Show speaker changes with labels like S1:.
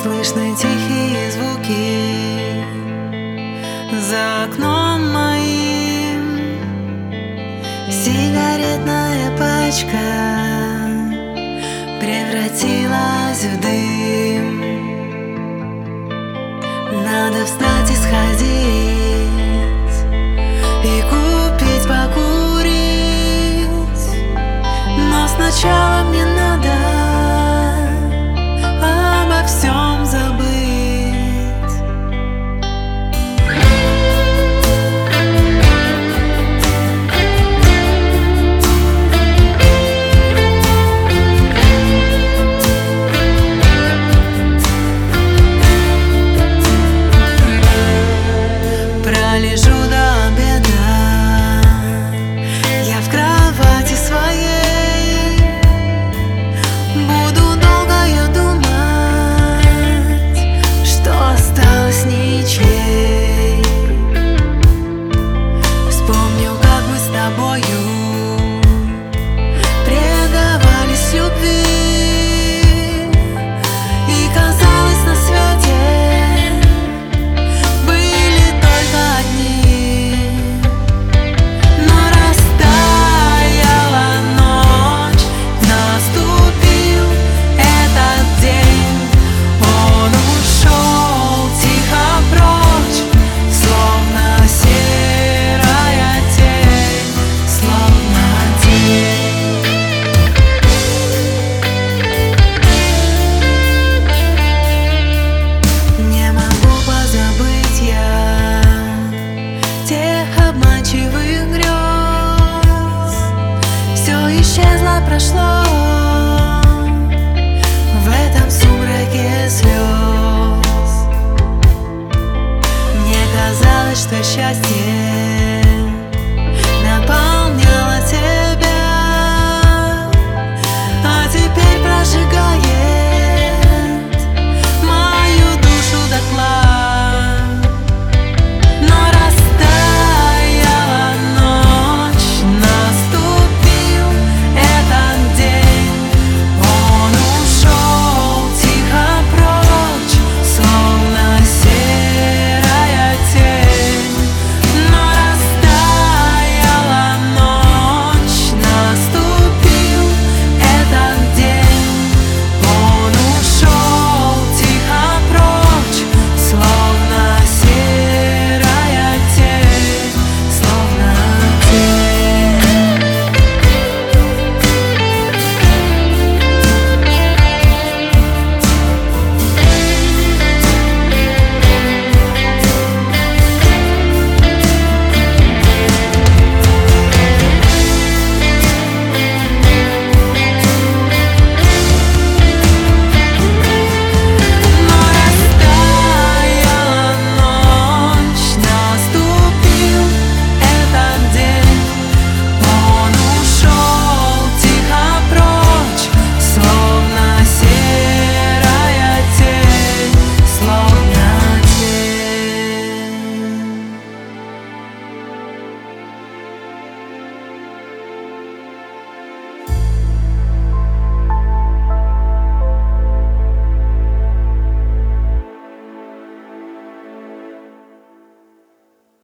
S1: Слышны тихие звуки за окном моим. Сигаретная пачка превратилась в дым. Надо встать и сходить и купить покурить, но сначала мне надо обо всем забыть. Пролежу до обеда я в кровати своей, буду долго я думать, что осталось ничьей. Вспомню, как мы с тобою предавались любви, и казалось, на свете обманчивых грез. Все исчезло, прошло в этом сумраке слез. Мне казалось, что счастье